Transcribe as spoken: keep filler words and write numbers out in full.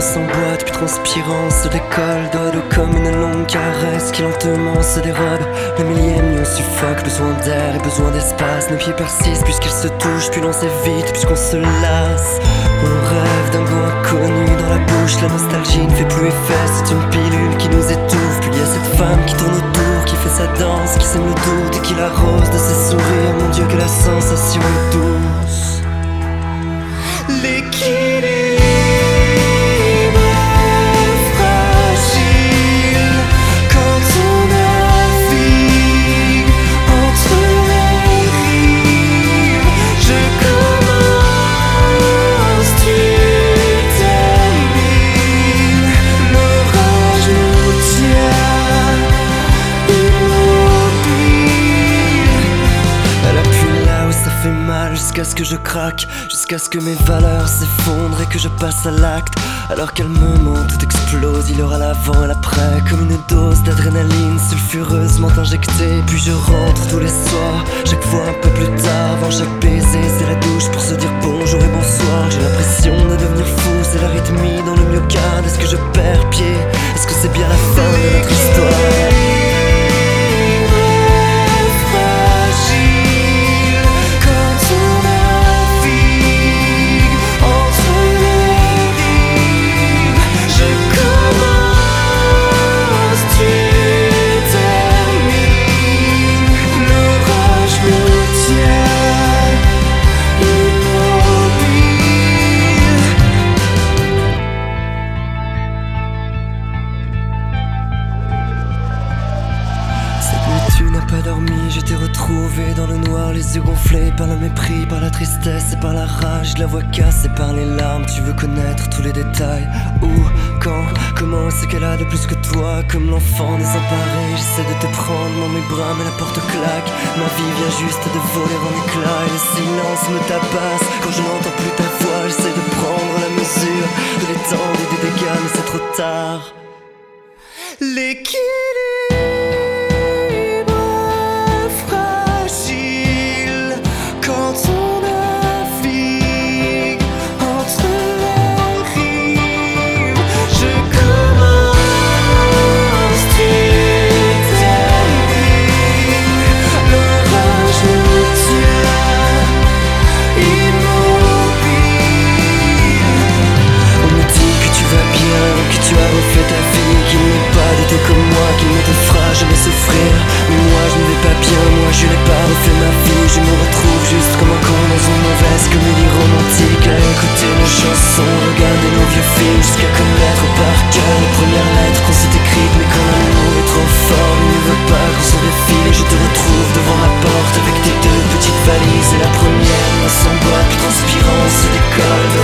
s'emboîte puis transpirant se décolle dodo comme une longue caresse qui lentement se dérobe. Le millième lion suffoque, besoin d'air et besoin d'espace. Nos pieds persistent puisqu'ils se touchent, puis l'on s'évite puisqu'on se lasse. On rêve d'un goût inconnu dans la bouche, la nostalgie ne fait plus effet, c'est une pilule qui nous étouffe. Puis il y a cette femme qui tourne autour, qui fait sa danse, qui sème le doute et qui l'arrose de ses sourires. Mon Dieu que la sensation est douce. L'équilibre fragile quand on navigue entre les rives. Je commence, tu termines. L'orage nous tient immobile. Elle appuie là où ça fait mal jusqu'à ce que je craque, jusqu'à ce que mes valeurs s'effondrent et que je passe à l'acte. Alors qu'elle me ment, tout explose, il y aura l'avant et l'après, comme une dose d'adrénaline sulfureusement injectée. Puis je rentre tous les soirs, chaque fois un peu plus tard. Avant chaque baiser, c'est la douche pour se dire bonjour et bonsoir. J'ai l'impression de devenir fou, c'est l'arythmie dans le myocarde. Est-ce que je perds pied? Est-ce que c'est bien la fin de notre histoire? Tu n'as pas dormi, je t'ai retrouvé dans le noir, les yeux gonflés par le mépris, par la tristesse et par la rage, de la voix cassée par les larmes. Tu veux connaître tous les détails, où, quand, comment, c'est qu'elle a de plus que toi. Comme l'enfant désemparé, j'essaie de te prendre dans mes bras mais la porte claque. Ma vie vient juste de voler en éclats et le silence me tabasse. Quand je n'entends plus ta voix, j'essaie de prendre la mesure de l'étendue des dégâts, mais c'est trop tard. L'équilibre comme moi qui ne te fera jamais souffrir. Mais moi je ne vais pas bien, moi je n'ai pas refait ma vie. Je me retrouve juste comme un con dans une mauvaise comédie romantique, à écouter nos chansons, regarder nos vieux films, jusqu'à connaître par cœur les premières lettres qu'on s'est écrites. Mais quand l'amour est trop fort, il ne veut pas qu'on se défile. Et je te retrouve devant ma porte avec tes deux petites valises. Et la première s'emboîte puis transpirant se décolle.